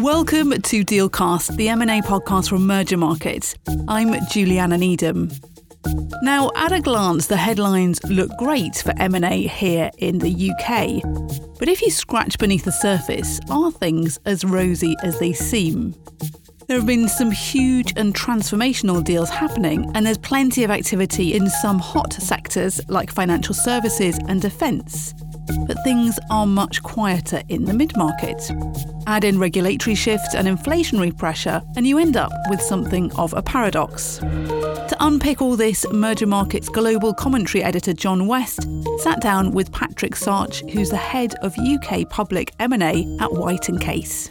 Welcome to Dealcast, the M&A podcast from Merger Market. I'm Juliana Needham. Now, at a glance, the headlines look great for M&A here in the UK. But if you scratch beneath the surface, are things as rosy as they seem? There have been some huge and transformational deals happening, and there's plenty of activity in some hot sectors like financial services and defence. But things are much quieter in the mid-market. Add in regulatory shifts and inflationary pressure, and you end up with something of a paradox. To unpick all this, Merger Market's global commentary editor John West sat down with Patrick Sarch, who's the head of UK public M&A at White & Case.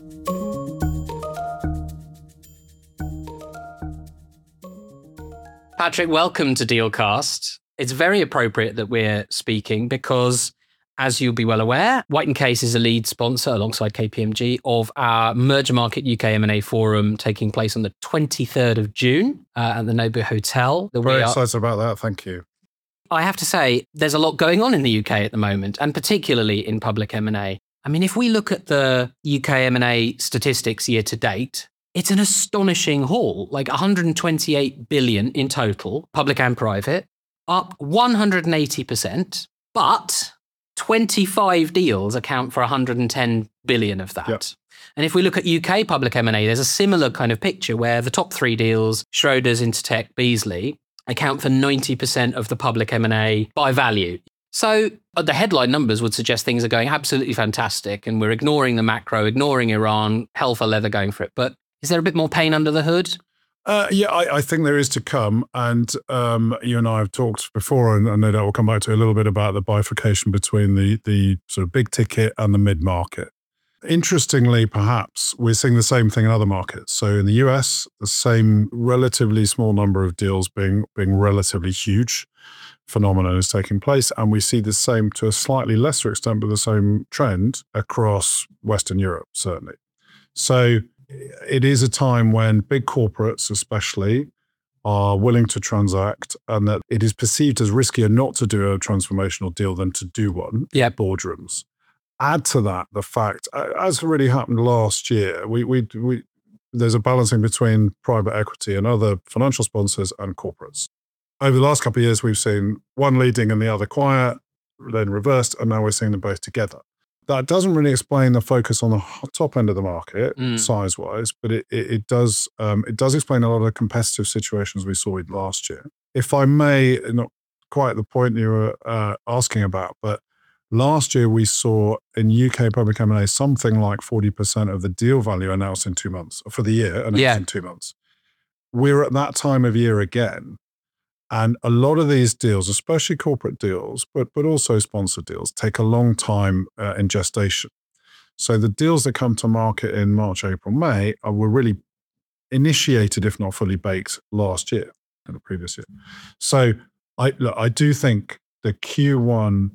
Patrick, welcome to Dealcast. It's very appropriate that we're speaking because, as you'll be well aware, White & Case is a lead sponsor alongside KPMG of our Merger Market UK M&A Forum taking place on the 23rd of June at the Nobu Hotel. Very excited about that, thank you. I have to say, there's a lot going on in the UK at the moment, and particularly in public M&A. I mean, if we look at the UK M&A statistics year to date, it's an astonishing haul, like 128 billion in total, public and private, up 180%, but 25 deals account for 110 billion of that. Yep. And if we look at UK public M&A, there's a similar kind of picture where the top three deals, Schroders, Intertek, Beazley, account for 90% of the public M&A by value. So the headline numbers would suggest things are going absolutely fantastic, and we're ignoring the macro, ignoring Iran, hell for leather going for it. But is there a bit more pain under the hood? I think there is to come. And you and I have talked before, and no doubt we'll come back to a little bit about the bifurcation between the sort of big ticket and the mid-market. Interestingly, perhaps, we're seeing the same thing in other markets. So in the US, the same relatively small number of deals being relatively huge phenomenon is taking place. And we see the same, to a slightly lesser extent, but the same trend across Western Europe, certainly. So it is a time when big corporates especially are willing to transact, and that it is perceived as riskier not to do a transformational deal than to do one in boardrooms. Add to that the fact, as already happened last year, there's a balancing between private equity and other financial sponsors and corporates. Over the last couple of years, we've seen one leading and the other quiet, then reversed, and now we're seeing them both together. That doesn't really explain the focus on the top end of the market, size-wise, but it does explain a lot of the competitive situations we saw last year. If I may, not quite the point you were asking about, but last year we saw in UK public M&A something like 40% of the deal value announced in 2 months, for the year announced in 2 months. We're at that time of year again. And a lot of these deals, especially corporate deals, but also sponsored deals, take a long time in gestation. So the deals that come to market in March, April, May were really initiated, if not fully baked, last year and the previous year. So I do think the Q1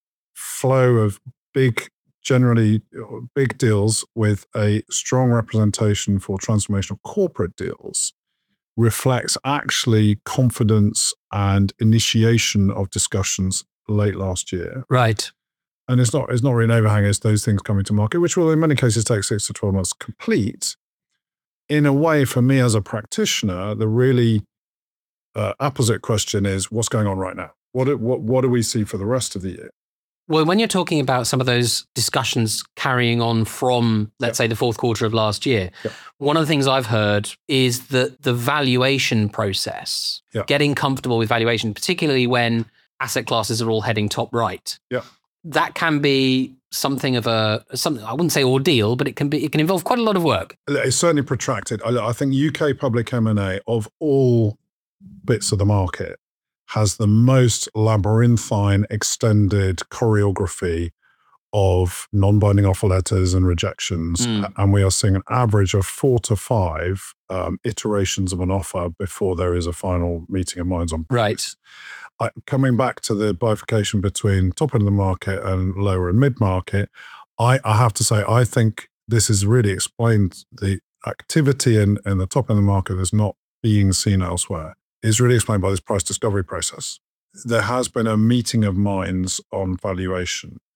flow of generally big deals with a strong representation for transformational corporate deals reflects actually confidence and initiation of discussions late last year. Right. And it's not really an overhang as those things coming to market, which will in many cases take 6 to 12 months to complete. In a way, for me as a practitioner, the really opposite question is, what's going on right now? What do we see for the rest of the year? Well, when you're talking about some of those discussions carrying on from, let's say, the fourth quarter of last year, one of the things I've heard is that the valuation process, getting comfortable with valuation, particularly when asset classes are all heading top right, that can be something of something I wouldn't say ordeal, but it can involve quite a lot of work. It's certainly protracted. I think UK public M&A of all bits of the market has the most labyrinthine, extended choreography of non-binding offer letters and rejections. And we are seeing an average of 4 to 5 iterations of an offer before there is a final meeting of minds on price. Right. Coming back to the bifurcation between top end of the market and lower and mid-market, I have to say, I think this has really explained the activity in the top end of the market that's not being seen elsewhere. Is really explained by this price discovery process. There has been a meeting of minds on valuation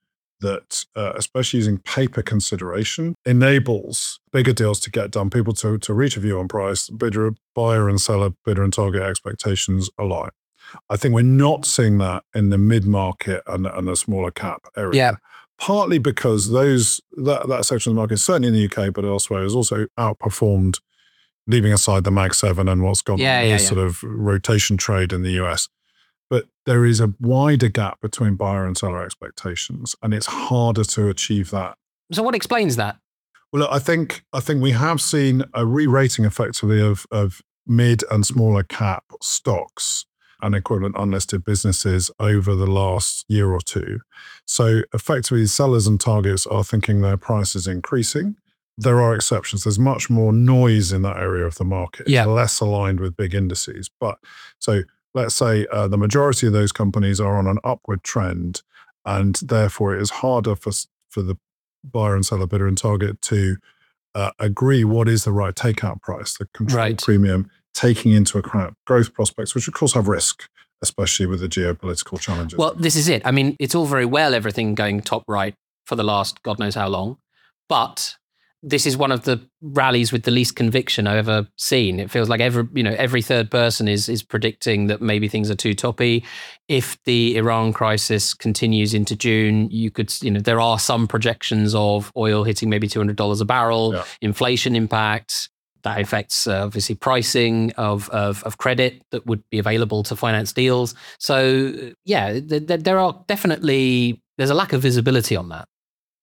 that, especially using paper consideration, enables bigger deals to get done, people to reach a view on price, buyer and seller, bidder and target expectations align. I think we're not seeing that in the mid-market and the smaller cap area. Yeah. Partly because that section of the market, certainly in the UK, but elsewhere, has also outperformed, leaving aside the Mag 7 and what's gone on sort of rotation trade in the US. But there is a wider gap between buyer and seller expectations, and it's harder to achieve that. So what explains that? Well, look, I think we have seen a re-rating effectively of mid and smaller cap stocks and equivalent unlisted businesses over the last year or two. So effectively, sellers and targets are thinking their price is increasing. There are exceptions. There's much more noise in that area of the market. It's less aligned with big indices. But so let's say the majority of those companies are on an upward trend, and therefore it is harder for the buyer and seller, bidder and target to agree what is the right takeout price, the control premium, taking into account growth prospects, which of course have risk, especially with the geopolitical challenges. Well, this is it. I mean, it's all very well, everything going top right for the last God knows how long, but this is one of the rallies with the least conviction I've ever seen. It feels like every third person is predicting that maybe things are too toppy. If the Iran crisis continues into June, there are some projections of oil hitting maybe $200 a barrel, inflation impacts. That affects obviously pricing of credit that would be available to finance deals. So there are definitely, there's a lack of visibility on that.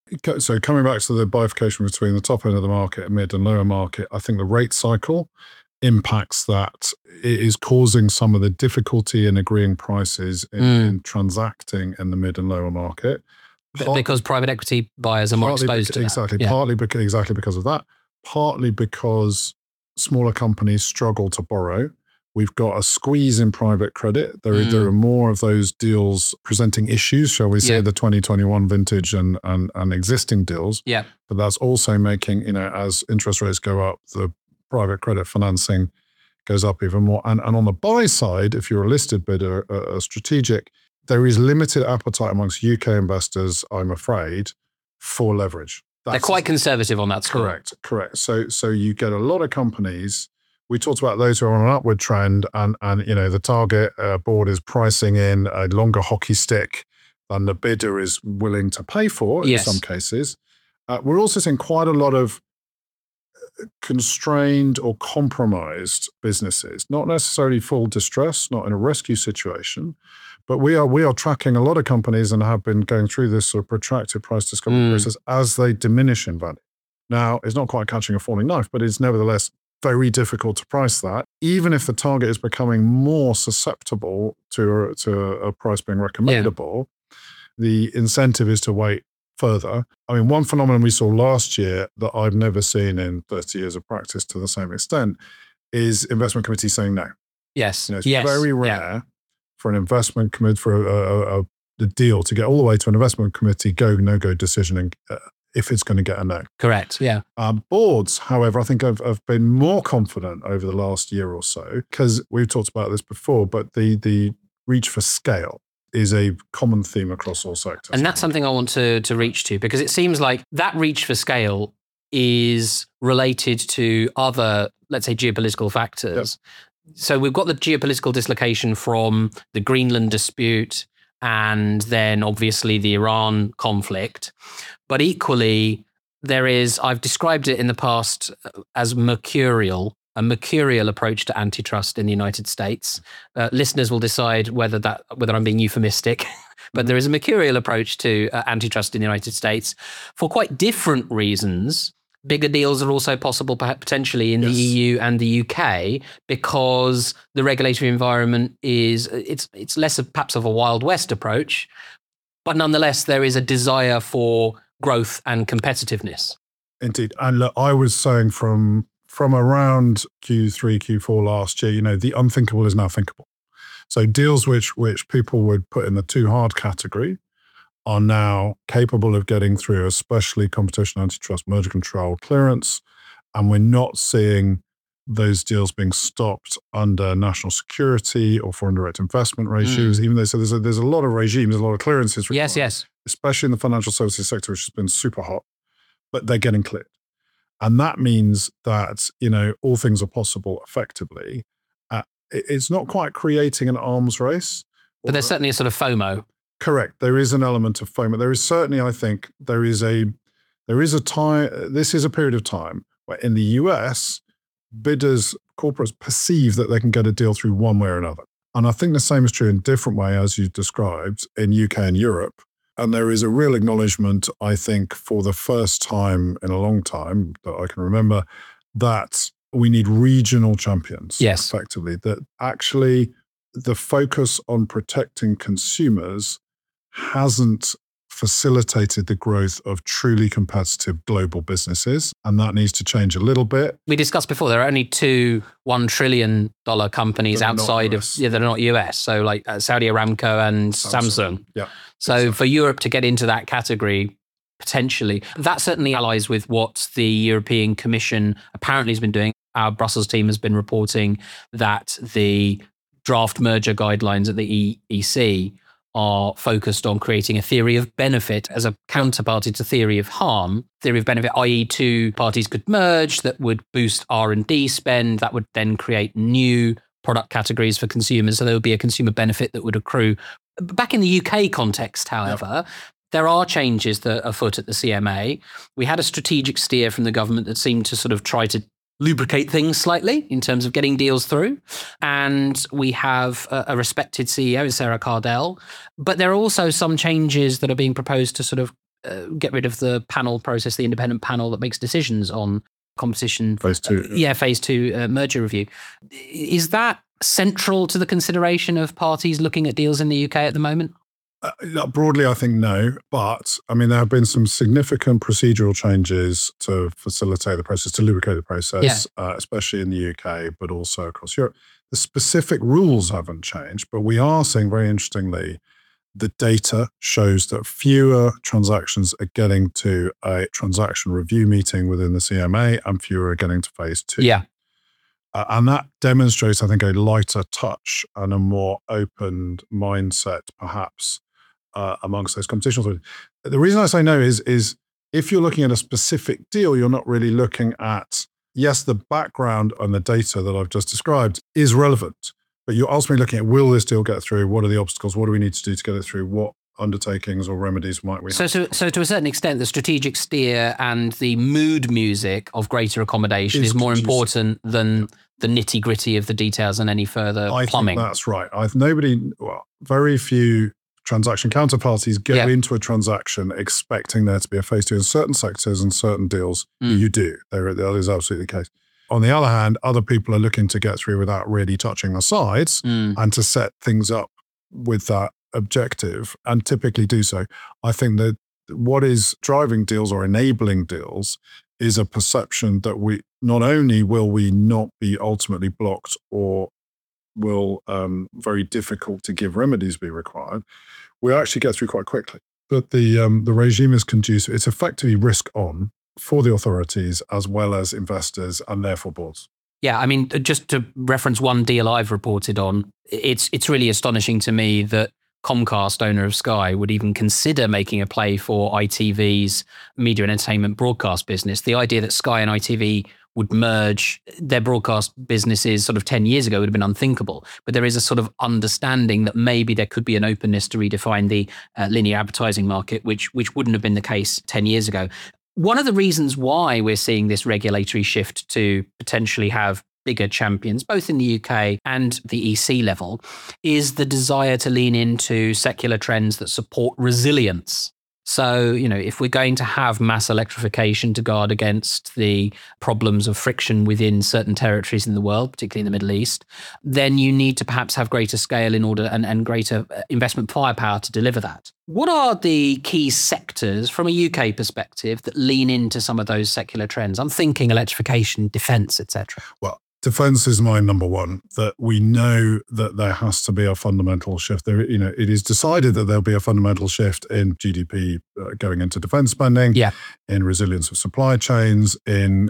So coming back to the bifurcation between the top end of the market, mid and lower market, I think the rate cycle impacts that. It is causing some of the difficulty in agreeing prices in transacting in the mid and lower market. Because private equity buyers are more exposed to that. Exactly. Partly because of that. Partly because smaller companies struggle to borrow. We've got a squeeze in private credit. There are more of those deals presenting issues, shall we say, the 2021 vintage and existing deals. Yeah. But that's also making, as interest rates go up, the private credit financing goes up even more. And on the buy side, if you're a listed bidder, a strategic, there is limited appetite amongst UK investors, I'm afraid, for leverage. They're quite conservative on that score. Correct. So you get a lot of companies. We talked about those who are on an upward trend, and the target board is pricing in a longer hockey stick than the bidder is willing to pay for in some cases. We're also seeing quite a lot of constrained or compromised businesses, not necessarily full distress, not in a rescue situation, but we are tracking a lot of companies and have been going through this sort of protracted price discovery process as they diminish in value. Now, it's not quite catching a falling knife, but it's nevertheless very difficult to price that, even if the target is becoming more susceptible to a price being recommendable. The incentive is to wait further. I mean, one phenomenon we saw last year that I've never seen in 30 years of practice to the same extent is investment committees saying no. Yes. It's very rare for an investment committee, for the deal to get all the way to an investment committee go, no-go decision and if it's going to get a no. Correct, yeah. Boards, however, I think have been more confident over the last year or so, because we've talked about this before, but the reach for scale is a common theme across all sectors. And that's something I want to reach to, because it seems like that reach for scale is related to other, let's say, geopolitical factors. Yep. So we've got the geopolitical dislocation from the Greenland dispute, and then obviously the Iran conflict. But equally, I've described it in the past as a mercurial approach to antitrust in the United States. Listeners will decide whether I'm being euphemistic, but there is a mercurial approach to antitrust in the United States for quite different reasons. Bigger deals are also possible, potentially in the EU and the UK, because the regulatory environment it's less of perhaps of a Wild West approach, but nonetheless there is a desire for growth and competitiveness. Indeed, and look, I was saying from around Q3, Q4 last year, the unthinkable is now thinkable. So deals which people would put in the too hard category are now capable of getting through, especially competition, antitrust, merger control, clearance. And we're not seeing those deals being stopped under national security or foreign direct investment regimes, even though there's a lot of regimes, a lot of clearances required. Yes. especially in the financial services sector, which has been super hot, but they're getting cleared. And that means that, all things are possible effectively. It's not quite creating an arms race. But there's certainly a sort of FOMO. Correct. There is an element of FOMO. There is certainly, I think, there is a time, this is a period of time where in the US, bidders, corporates perceive that they can get a deal through one way or another. And I think the same is true in a different way, as you described, in UK and Europe. And there is a real acknowledgement, I think, for the first time in a long time that I can remember, that we need regional champions, yes, effectively, that actually the focus on protecting consumers hasn't facilitated the growth of truly competitive global businesses. And that needs to change a little bit. We discussed before, there are only two $1 trillion companies outside of, that are not US. So like Saudi Aramco and Samsung. Yeah. So exactly. For Europe to get into that category, potentially, that certainly allies with what the European Commission apparently has been doing. Our Brussels team has been reporting that the draft merger guidelines at the EC are focused on creating a theory of benefit as a counterparty to theory of harm. Theory of benefit, i.e. two parties could merge that would boost R&D spend, that would then create new product categories for consumers. So there would be a consumer benefit that would accrue. Back in the UK context, however, there are changes that are afoot at the CMA. We had a strategic steer from the government that seemed to sort of try to lubricate things slightly in terms of getting deals through. And we have a respected CEO, Sarah Cardell. But there are also some changes that are being proposed to sort of get rid of the panel process, the independent panel that makes decisions on competition. Phase 2. Phase 2 merger review. Is that central to the consideration of parties looking at deals in the UK at the moment? Broadly, I think no. But I mean, there have been some significant procedural changes to facilitate the process, to lubricate the process, especially in the UK, but also across Europe. The specific rules haven't changed, but we are seeing, very interestingly, the data shows that fewer transactions are getting to a transaction review meeting within the CMA and fewer are getting to phase 2. Yeah. And that demonstrates, I think, a lighter touch and a more open mindset, perhaps, amongst those competition authorities. The reason I say no is if you're looking at a specific deal, you're not really looking at, yes, the background and the data that I've just described is relevant, but you're ultimately looking at, will this deal get through? What are the obstacles? What do we need to do to get it through? What undertakings or remedies might we have? So to a certain extent, the strategic steer and the mood music of greater accommodation is more important than the nitty-gritty of the details and any further plumbing. I think that's right. Very few transaction counterparties go into a transaction expecting there to be a phase 2. In certain sectors and certain deals, you do. That is absolutely the case. On the other hand, other people are looking to get through without really touching the sides and to set things up with that objective, and typically do so. I think that what is driving deals or enabling deals is a perception that we not only will we not be ultimately blocked, or will very difficult to give remedies be required, we actually get through quite quickly. But the regime is conducive. It's effectively risk on for the authorities as well as investors and therefore boards. Yeah, I mean, just to reference one deal I've reported on, it's really astonishing to me that Comcast, owner of Sky, would even consider making a play for ITV's media and entertainment broadcast business. The idea that Sky and ITV would merge their broadcast businesses sort of 10 years ago would have been unthinkable. But there is a sort of understanding that maybe there could be an openness to redefine the linear advertising market, which wouldn't have been the case 10 years ago. One of the reasons why we're seeing this regulatory shift to potentially have bigger champions, both in the UK and the EC level, is the desire to lean into secular trends that support resilience. So, if we're going to have mass electrification to guard against the problems of friction within certain territories in the world, particularly in the Middle East, then you need to perhaps have greater scale in order and greater investment firepower to deliver that. What are the key sectors from a UK perspective that lean into some of those secular trends? I'm thinking electrification, defence, etc. Well, defence is my number one, that we know that there has to be a fundamental shift. It is decided that there'll be a fundamental shift in GDP going into defence spending, in resilience of supply chains, in,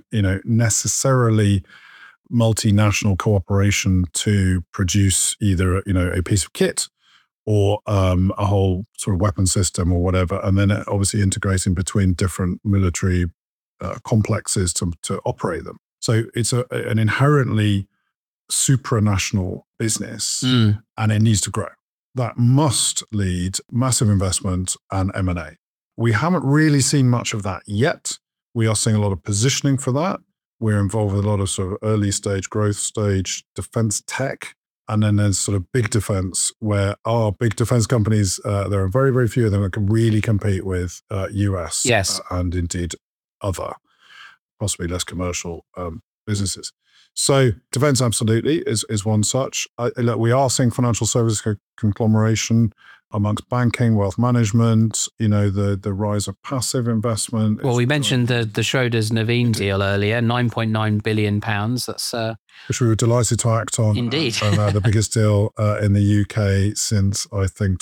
necessarily multinational cooperation to produce either, a piece of kit or a whole sort of weapon system or whatever, and then obviously integrating between different military complexes to operate them. So it's an inherently supranational business, and it needs to grow. That must lead massive investment and M&A. We haven't really seen much of that yet. We are seeing a lot of positioning for that. We're involved with a lot of sort of early stage, growth stage, defense tech. And then there's sort of big defense, where our big defense companies, there are very, very few of them that can really compete with US and indeed other, possibly less commercial businesses. So defense absolutely is one such. Look, we are seeing financial services conglomeration amongst banking, wealth management, the rise of passive investment. Well, we mentioned the Schroders Nuveen deal earlier, £9.9 billion. That's which we were delighted to act on. Indeed. The biggest deal in the UK since, I think,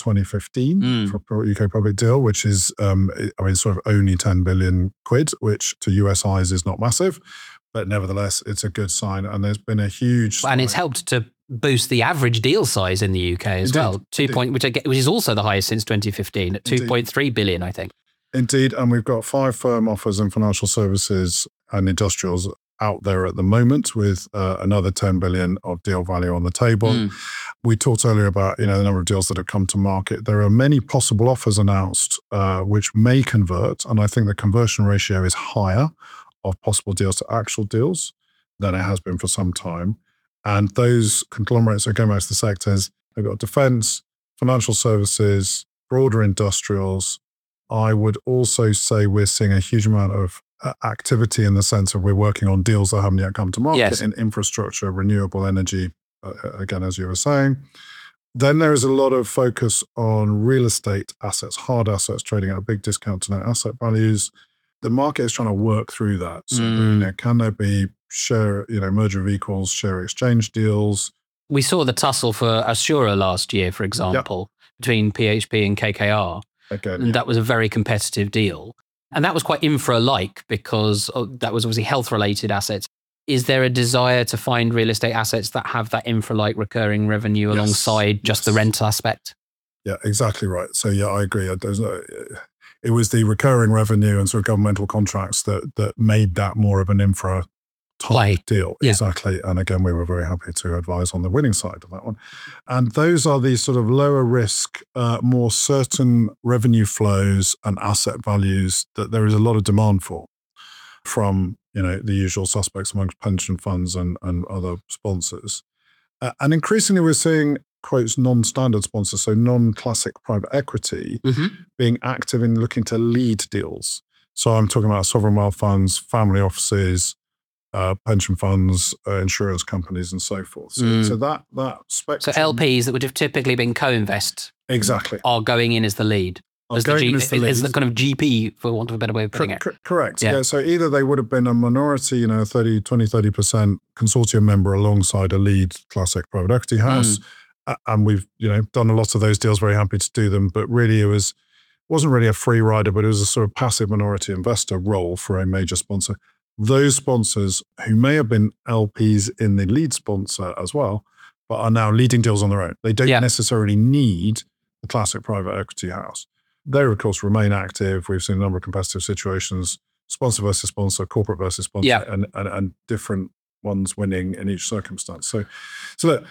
2015 for a UK public deal, which is, sort of only 10 billion quid, which to US eyes is not massive. But nevertheless, it's a good sign. And there's been a huge... And it's helped to boost the average deal size in the UK as well, which is also the highest since 2015 at 2.3 billion, I think. Indeed. And we've got 5 firm offers in financial services and industrials out there at the moment, with another 10 billion of deal value on the table. We talked earlier about the number of deals that have come to market. There are many possible offers announced which may convert, and I think the conversion ratio is higher of possible deals to actual deals than it has been for some time. And those conglomerates are going back to the sectors. They've got defense, financial services, broader industrials. I would also say we're seeing a huge amount of activity in the sense of we're working on deals that haven't yet come to market in infrastructure, renewable energy, again, as you were saying. Then there is a lot of focus on real estate assets, hard assets, trading at a big discount to net asset values. The market is trying to work through that. So can there be merger of equals, share exchange deals? We saw the tussle for Assura last year, for example, between PHP and KKR. And that was a very competitive deal. And that was quite infra-like because that was obviously health-related assets. Is there a desire to find real estate assets that have that infra-like recurring revenue alongside just the rental aspect? Yeah, exactly right. So I agree. It was the recurring revenue and sort of governmental contracts that made that more of an infra type deal. Yeah. Exactly. And again, we were very happy to advise on the winning side of that one. And those are these sort of lower risk, more certain revenue flows and asset values that there is a lot of demand for from, the usual suspects amongst pension funds and other sponsors. And increasingly we're seeing, quotes, non-standard sponsors, so non-classic private equity, being active in looking to lead deals. So I'm talking about sovereign wealth funds, family offices, pension funds, insurance companies, and so forth. So that spectrum. So LPs that would have typically been co-invest are going in as the lead. As the kind of GP, for want of a better way of putting it. Correct. Yeah. So either they would have been a minority, 30% consortium member alongside a lead classic private equity house. And we've, done a lot of those deals, very happy to do them. But really it wasn't really a free rider, but it was a sort of passive minority investor role for a major sponsor. Those sponsors who may have been LPs in the lead sponsor as well, but are now leading deals on their own. They don't necessarily need the classic private equity house. They, of course, remain active. We've seen a number of competitive situations, sponsor versus sponsor, corporate versus sponsor, and different ones winning in each circumstance. So look,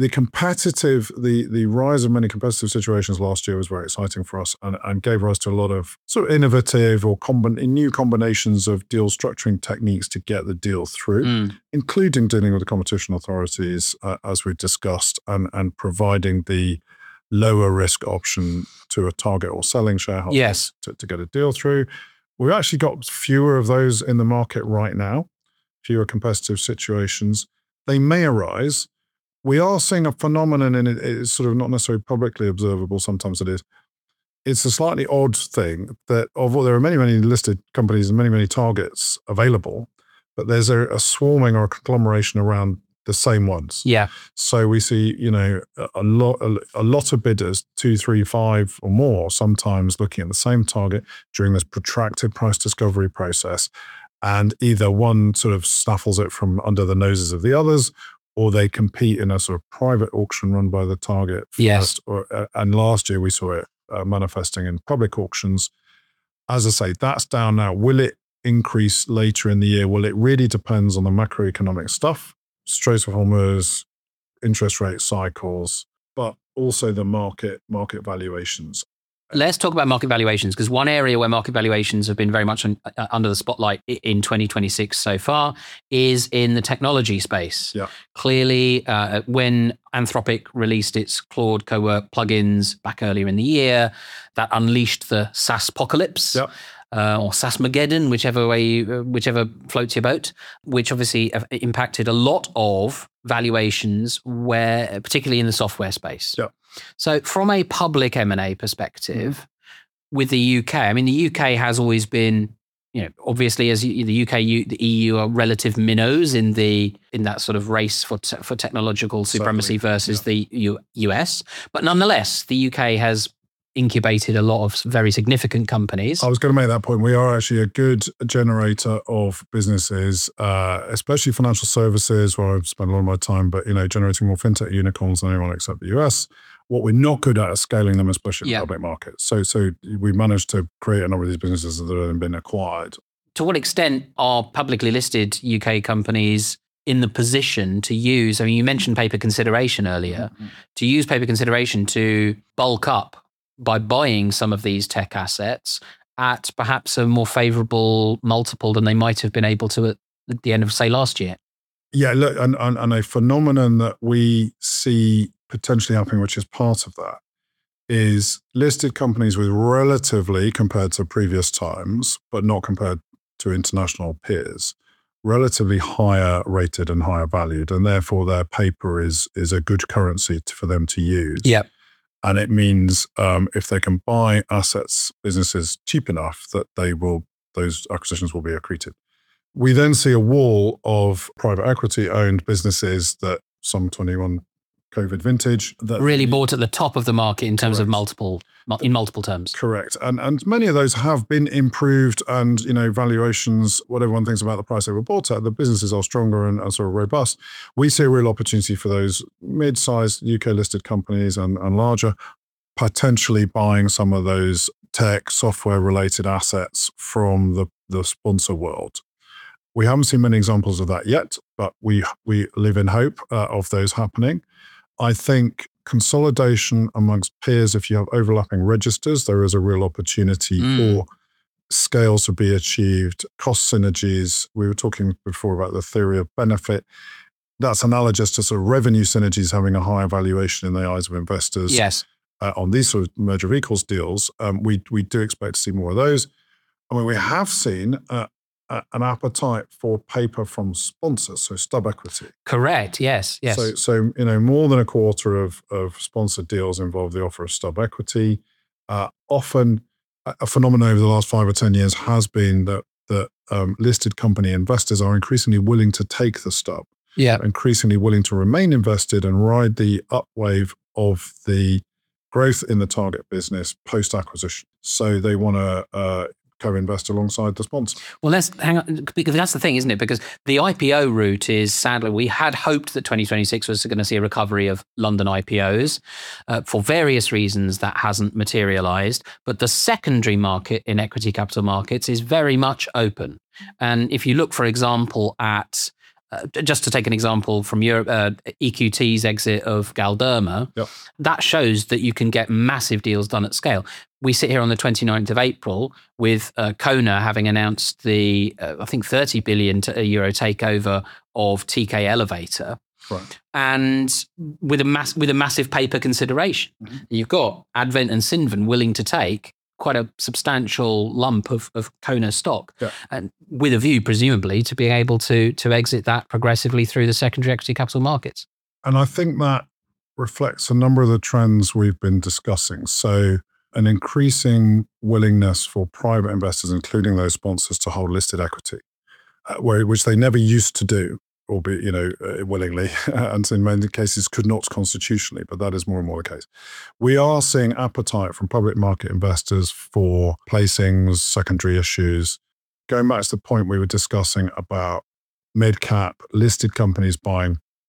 the rise of many competitive situations last year was very exciting for us and gave rise to a lot of sort of innovative or new combinations of deal structuring techniques to get the deal through, including dealing with the competition authorities, as we discussed, and providing the lower risk option to a target or selling shareholder to get a deal through. We've actually got fewer of those in the market right now, fewer competitive situations. They may arise. We are seeing a phenomenon, and it's sort of not necessarily publicly observable, sometimes it is. It's a slightly odd thing that although there are many, many listed companies and many, many targets available, but there's a swarming or a conglomeration around the same ones. Yeah. So we see, a lot of bidders, 2, 3, 5 or more, sometimes looking at the same target during this protracted price discovery process. And either one sort of snaffles it from under the noses of the others, or they compete in a sort of private auction run by the target Yes. first. And last year we saw it manifesting in public auctions. As I say, that's down now. Will it increase later in the year? Well, it really depends on the macroeconomic stuff, Straits of Hormuz, interest rate cycles, but also the market valuations. Let's talk about market valuations, because one area where market valuations have been very much under the spotlight in 2026 so far is in the technology space. Yeah. Clearly, when Anthropic released its Claude Cowork plugins back earlier in the year, that unleashed the SaaS-pocalypse. Yeah. Or SaaSmageddon, whichever floats your boat, which obviously impacted a lot of valuations, particularly in the software space. Yeah. So from a public M&A perspective, with the UK, I mean, the UK has always been, obviously as the UK, the EU are relative minnows in that sort of race for technological supremacy versus the US. But nonetheless, the UK has incubated a lot of very significant companies. I was going to make that point. We are actually a good generator of businesses, especially financial services, where I've spent a lot of my time, but, generating more fintech unicorns than anyone except the US. What we're not good at is scaling them, especially in the public market. So we managed to create a number of these businesses that have been acquired. To what extent are publicly listed UK companies in the position to use, I mean, you mentioned paper consideration earlier, to use paper consideration to bulk up by buying some of these tech assets at perhaps a more favorable multiple than they might have been able to at the end of, say, last year? Yeah, look, and a phenomenon that we see potentially happening, which is part of that, is listed companies with relatively, compared to previous times, but not compared to international peers, relatively higher rated and higher valued, and therefore their paper is a good currency for them to use. Yeah. And it means if they can buy assets, businesses cheap enough that those acquisitions will be accretive. We then see a wall of private equity owned businesses that some 21 COVID vintage that really bought at the top of the market in terms of multiple terms. Correct. And many of those have been improved, and valuations, what everyone thinks about the price they were bought at, the businesses are stronger and sort of robust. We see a real opportunity for those mid-sized UK listed companies and larger, potentially buying some of those tech software related assets from the sponsor world. We haven't seen many examples of that yet, but we live in hope of those happening. I think consolidation amongst peers, if you have overlapping registers, there is a real opportunity for scales to be achieved, cost synergies. We were talking before about the theory of benefit. That's analogous to sort of revenue synergies having a higher valuation in the eyes of investors. Yes. On these sort of merger of equals deals, we do expect to see more of those. I mean, we have seen an appetite for paper from sponsors, so stub equity. Correct. Yes. So more than a quarter of sponsored deals involve the offer of stub equity. Often, a phenomenon over the last 5 or 10 years has been that listed company investors are increasingly willing to take the stub. Yeah. Increasingly willing to remain invested and ride the upwave of the growth in the target business post acquisition. So they want to co-invest alongside the sponsor. Well, let's hang on, because that's the thing, isn't it? Because the IPO route is, sadly, we had hoped that 2026 was going to see a recovery of London IPOs. For various reasons, that hasn't materialized. But the secondary market in equity capital markets is very much open. And if you look, for example, at just to take an example from Europe, EQT's exit of Galderma, that shows that you can get massive deals done at scale. We sit here on the 29th of April with Kona having announced the, I think, 30 billion euro takeover of TK Elevator. Right. And with a massive paper consideration. You've got Advent and Cinven willing to take quite a substantial lump of Kona stock, and with a view, presumably, to being able to exit that progressively through the secondary equity capital markets. And I think that reflects a number of the trends we've been discussing. So an increasing willingness for private investors, including those sponsors, to hold listed equity, which they never used to do, albeit, willingly, and in many cases could not constitutionally, but that is more and more the case. We are seeing appetite from public market investors for placings, secondary issues. Going back to the point we were discussing about mid-cap listed companies buying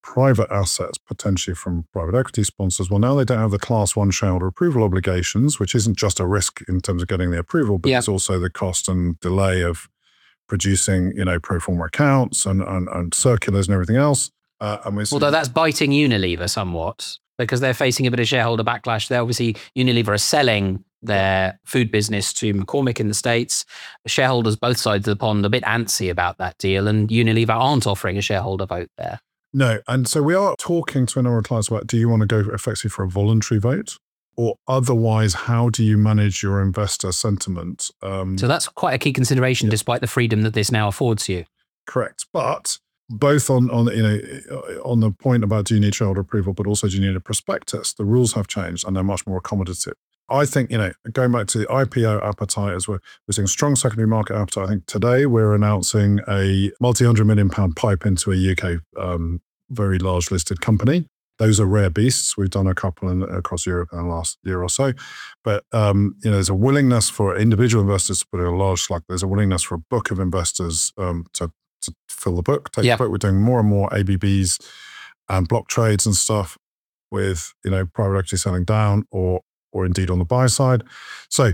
private assets, potentially from private equity sponsors. Well, now they don't have the Class 1 shareholder approval obligations, which isn't just a risk in terms of getting the approval, but it's also the cost and delay of producing, pro forma accounts and circulars and everything else. Although that's biting Unilever somewhat, because they're facing a bit of shareholder backlash. They're obviously, Unilever are selling their food business to McCormick in the States. Shareholders both sides of the pond are a bit antsy about that deal, and Unilever aren't offering a shareholder vote there. No, and so we are talking to a number of clients about, do you want to go effectively for a voluntary vote? Or otherwise, how do you manage your investor sentiment? So that's quite a key consideration, despite the freedom that this now affords you. Correct. But both on the point about do you need shareholder approval, but also do you need a prospectus, the rules have changed and they're much more accommodative. I think, going back to the IPO appetite, as we're seeing strong secondary market appetite. I think today we're announcing a multi-100 million pound pipe into a UK very large listed company. Those are rare beasts. We've done a couple across Europe in the last year or so. But, there's a willingness for individual investors to put in a large slug. There's a willingness for a book of investors to fill the book, take the book. We're doing more and more ABBs and block trades and stuff with, private equity selling down or indeed on the buy side. So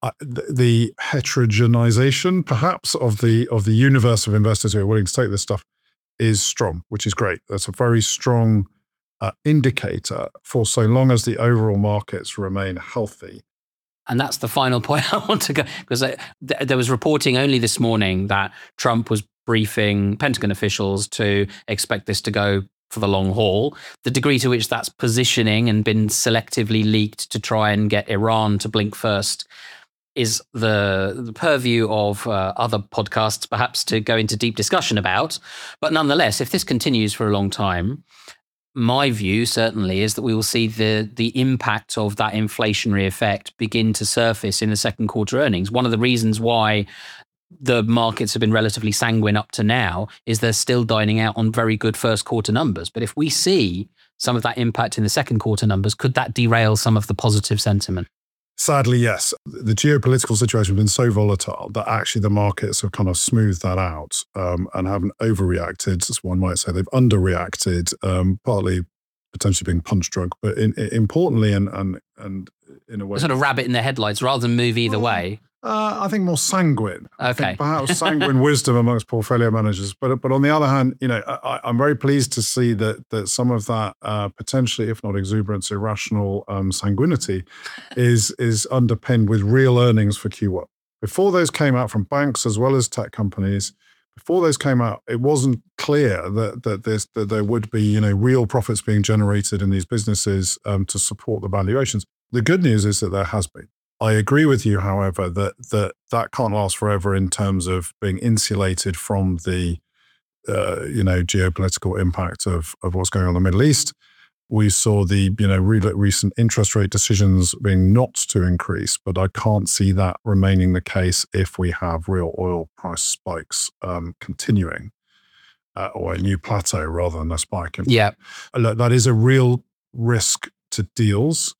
the heterogenization, perhaps, of the universe of investors who are willing to take this stuff is strong, which is great. That's a very strong indicator for so long as the overall markets remain healthy. And that's the final point I want to go, because there was reporting only this morning that Trump was briefing Pentagon officials to expect this to go for the long haul. The degree to which that's positioning and been selectively leaked to try and get Iran to blink first is the purview of other podcasts, perhaps, to go into deep discussion about. But nonetheless, if this continues for a long time, my view certainly is that we will see the impact of that inflationary effect begin to surface in the second quarter earnings. One of the reasons why the markets have been relatively sanguine up to now is they're still dining out on very good first quarter numbers. But if we see some of that impact in the second quarter numbers, could that derail some of the positive sentiment? Sadly, yes. The geopolitical situation has been so volatile that actually the markets have kind of smoothed that out and haven't overreacted, as one might say. They've underreacted, partly potentially being punch drunk, but importantly and in a way, sort of rabbit in the headlights rather than move either way. I think more sanguine. Okay. I think perhaps sanguine wisdom amongst portfolio managers. But on the other hand, I'm very pleased to see that some of that potentially, if not exuberance, irrational sanguinity is underpinned with real earnings for Q1. Before those came out from banks as well as tech companies, before those came out, it wasn't clear that there would be real profits being generated in these businesses to support the valuations. The good news is that there has been. I agree with you, however, that can't last forever in terms of being insulated from the geopolitical impact of what's going on in the Middle East. We saw the recent interest rate decisions being not to increase, but I can't see that remaining the case if we have real oil price spikes continuing, or a new plateau rather than a spike. Yeah, look, that is a real risk to deals.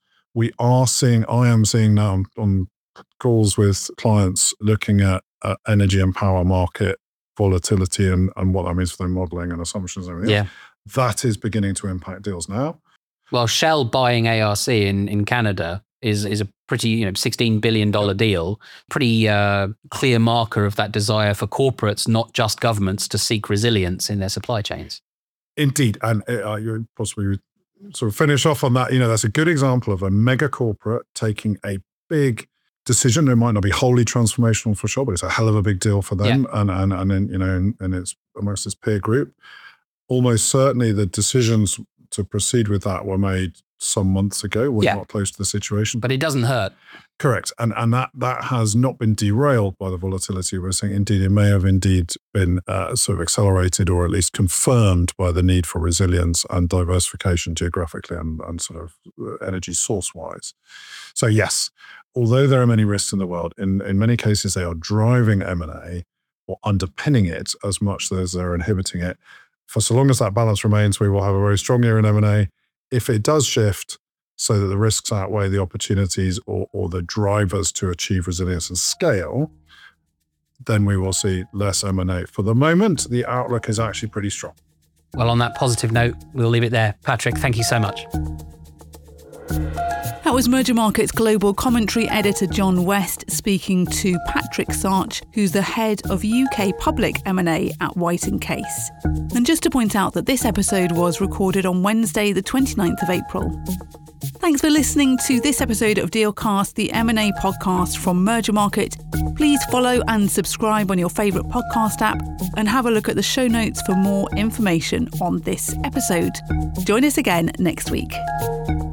I am seeing now on calls with clients looking at energy and power market volatility and what that means for their modeling and assumptions and everything. Yeah. That is beginning to impact deals now. Well, Shell buying ARC in Canada is a pretty $16 billion deal, pretty clear marker of that desire for corporates, not just governments, to seek resilience in their supply chains. Indeed. And you possibly sort of finish off on that. That's a good example of a mega corporate taking a big decision. It might not be wholly transformational for Shell, but it's a hell of a big deal for them, and it's amongst its peer group. Almost certainly, the decisions to proceed with that were made some months ago. We're not close to the situation, but it doesn't hurt. Correct, and that has not been derailed by the volatility we're seeing. Indeed, it may have indeed been sort of accelerated or at least confirmed by the need for resilience and diversification geographically and sort of energy source-wise. So yes, although there are many risks in the world, in many cases they are driving M&A or underpinning it as much as they're inhibiting it. For so long as that balance remains, we will have a very strong year in M&A. If it does shift so that the risks outweigh the opportunities or the drivers to achieve resilience and scale, then we will see less M&A. For the moment, the outlook is actually pretty strong. Well, on that positive note, we'll leave it there. Patrick, thank you so much. That was Merger Markets Global Commentary Editor John West speaking to Patrick Sarch, who's the head of UK Public M&A at White & Case. And just to point out that this episode was recorded on Wednesday, the 29th of April. Thanks for listening to this episode of Dealcast, the M&A podcast from Merger Market. Please follow and subscribe on your favourite podcast app and have a look at the show notes for more information on this episode. Join us again next week.